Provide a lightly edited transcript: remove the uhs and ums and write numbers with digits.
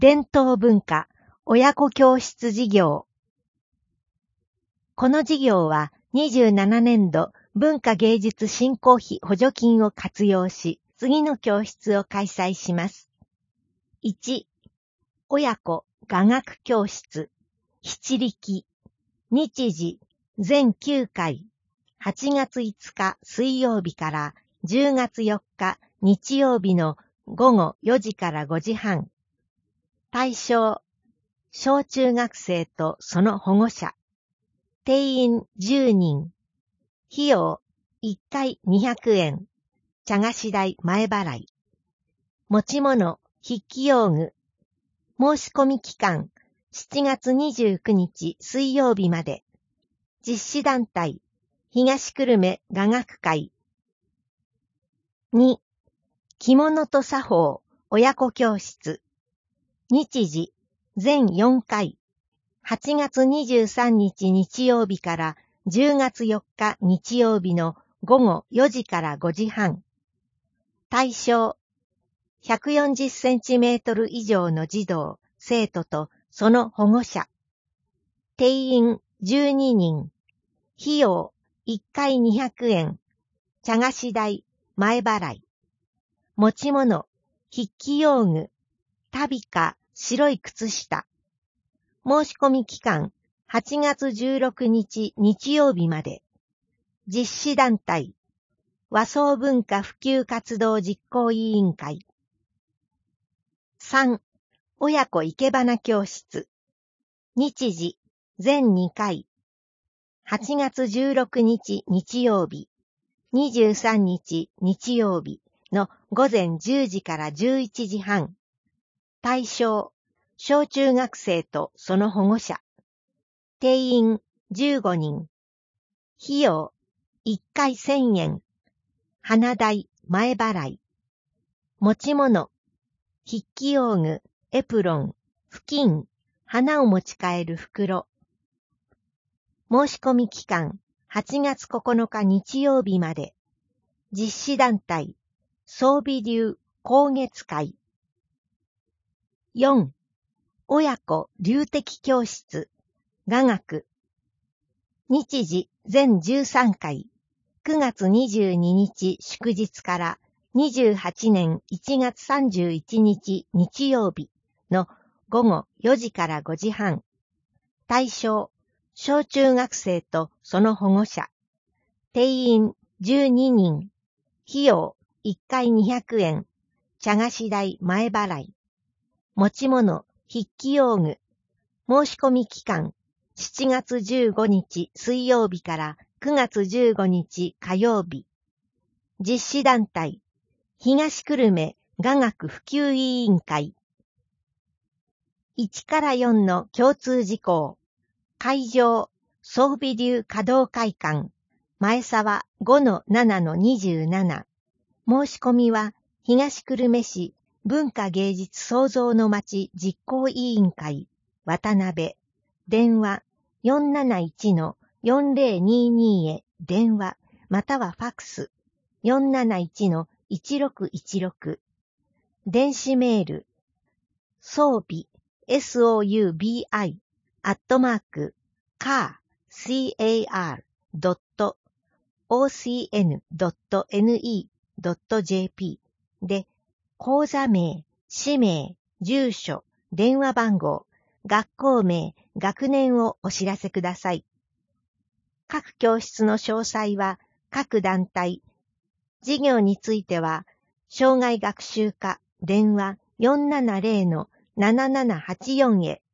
伝統文化親子教室事業。この事業は27年度文化芸術振興費補助金を活用し、次の教室を開催します。1、親子雅楽教室、七力、日時、全9回、8月5日水曜日から10月4日日曜日の午後4時から5時半。対象、小中学生とその保護者。定員10人。費用1回200円。茶菓子代前払い。持ち物、筆記用具。申し込み期間、7月29日水曜日まで。実施団体、東久留米雅楽会。2、着物と作法、親子教室。日時、全4回。8月23日日曜日から10月4日日曜日の午後4時から5時半。対象、140センチメートル以上の児童、生徒とその保護者。定員12人。費用1回200円。茶菓子代前払い。持ち物、筆記用具、足袋か白い靴下。申し込み期間、8月16日日曜日まで。実施団体、和装文化普及活動実行委員会。3、親子生け花教室。日時、全2回。8月16日日曜日、23日日曜日の午前10時から11時半。対象、小中学生とその保護者。定員15人。費用1回1000円。花代前払い。持ち物、筆記用具、エプロン、布巾、花を持ち帰る袋。申し込み期間、8月9日日曜日まで。実施団体、装備流光月会。4、親子流的教室、雅楽。日時全13回、9月22日祝日から28年1月31日日曜日の午後4時から5時半。対象、小中学生とその保護者。定員12人。費用1回200円。茶菓子代前払い。持ち物、筆記用具。申し込み期間、7月15日水曜日から9月15日火曜日。実施団体、東久留米雅楽普及委員会。1から4の共通事項。会場、装備流華道会館。前沢 5-7-27。申し込みは、東久留米市文化芸術創造の街実行委員会、渡辺。電話、471-4022へ電話、またはファクス、471-1616。電子メール、装備、soubi@car.ocn.ne.jp で、講座名、氏名、住所、電話番号、学校名、学年をお知らせください。各教室の詳細は各団体、事業については、障害学習課電話470-7784へ